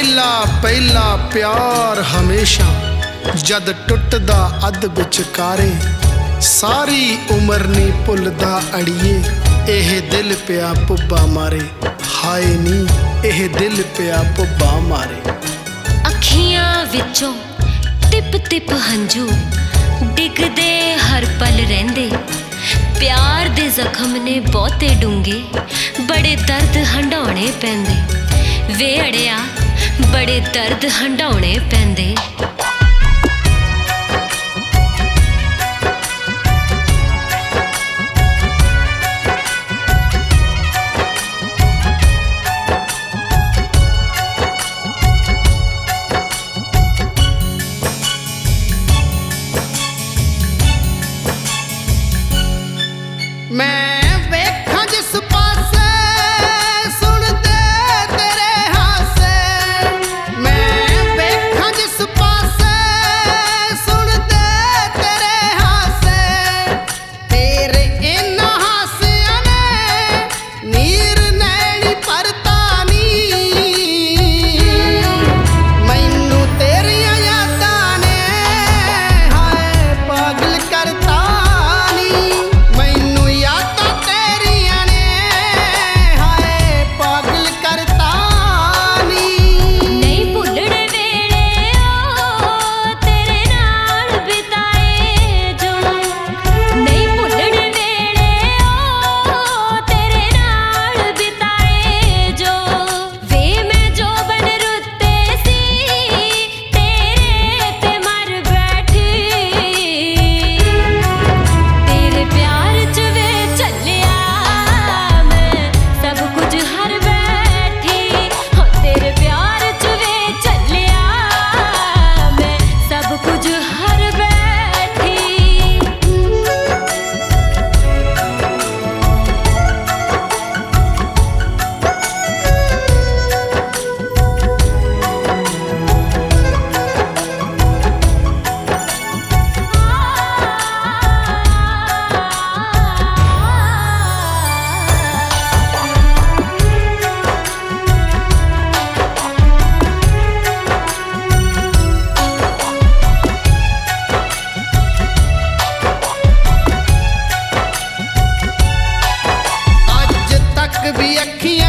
ਪਹਿਲਾ ਪਹਿਲਾ ਪਿਆਰ ਹਮੇਸ਼ਾ ਜਦ ਟੁੱਟਦਾ ਅੱਧ ਵਿਚਕਾਰੇ ਸਾਰੀ ਉਮਰ ਨਹੀਂ ਭੁੱਲਦਾ ਅੜੀਏ ਇਹ ਦਿਲ ਪਿਆ ਪੁੱਬਾ ਮਾਰੇ ਹਾਏ ਨੀ ਇਹ ਦਿਲ ਪਿਆ ਪੁੱਬਾ ਮਾਰੇ। ਅੱਖੀਆਂ ਵਿੱਚੋਂ ਟਿਪ ਟਿਪ ਹੰਝੂ ਡਿੱਗਦੇ ਹਰ ਪਲ ਰਹਿੰਦੇ ਪਿਆਰ ਦੇ ਜ਼ਖਮ ਨੇ ਬਹੁਤੇ ਡੂੰਘੇ ਬੜੇ ਦਰਦ ਹੰਢਾਉਣੇ ਪੈਂਦੇ ਵੇ ਅੜਿਆ ਬੜੇ ਦਰਦ ਹੰਢਾਉਣੇ ਪੈਂਦੇ। मैं वेखा जिस पासे सुनते तेरे हासे मैं वेखा जिस पासे सुनते तेरे हासे तेरे इन्ना हासिया ने नीर नैनी भरता नी मैनू तेरिया यादां ने हाय पागल करता भी अखियां